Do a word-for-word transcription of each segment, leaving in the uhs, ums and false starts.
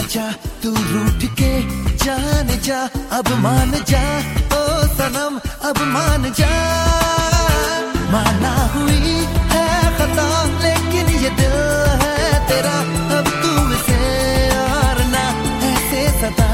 जा तू रूठ के जाने जा, अब मान जा ओ सनम, अब मान जा। माना हुई है खता लेकिन ये दिल है तेरा, अब तू इसे और ना ऐसे सता।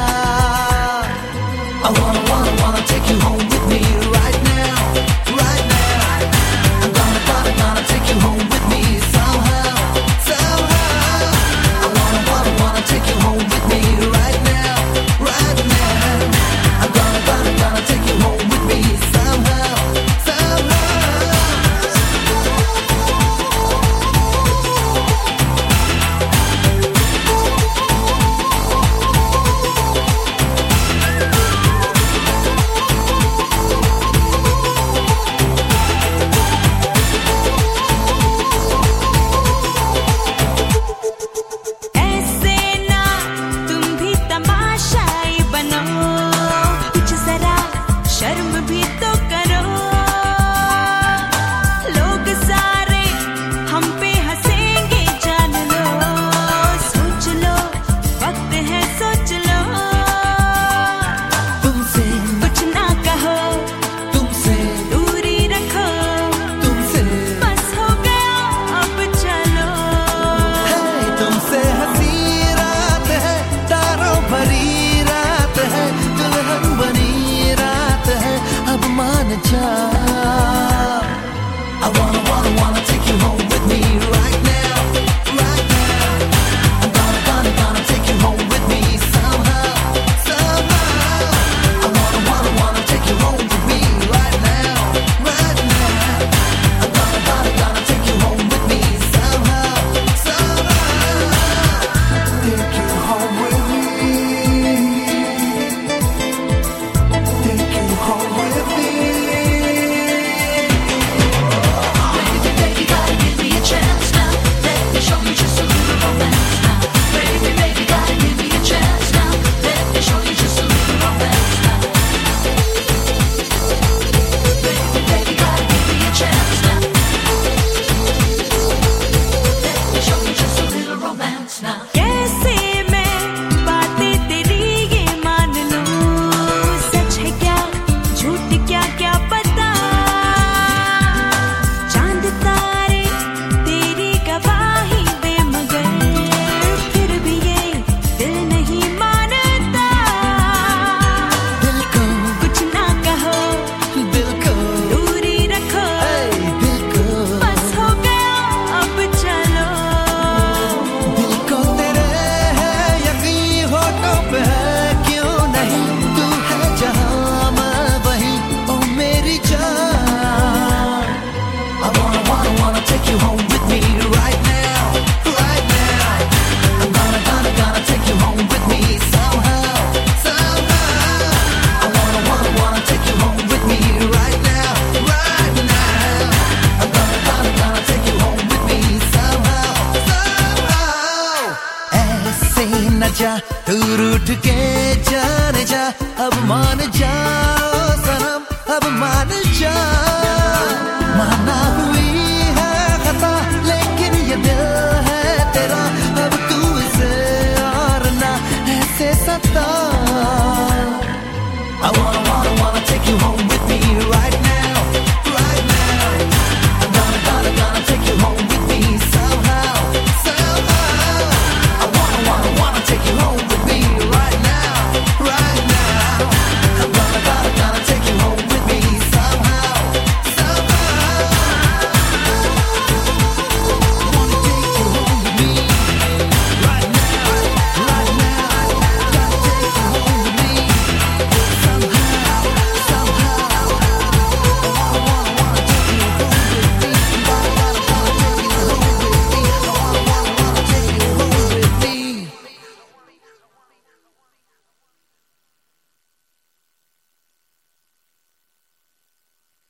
I wanna, wanna, wanna take you home with me right now, right now. I'm gonna, gonna, gonna take you home with me somehow, somehow. I wanna, wanna, wanna take you home with me right now, right now. I'm gonna, gonna, gonna take you home with me somehow, somehow. I wanna, wanna, wanna take you home with me right now, right now. I'm gonna, gonna, gonna take you home with me somehow, somehow. I wanna, wanna, wanna take you home with me right now, right now. I'm gonna, gonna, gonna take you home with me somehow, somehow. Take you home with me, take you home with me. जा तू रूठ के जाने जा, अब मान जा सनम, अब मान जा।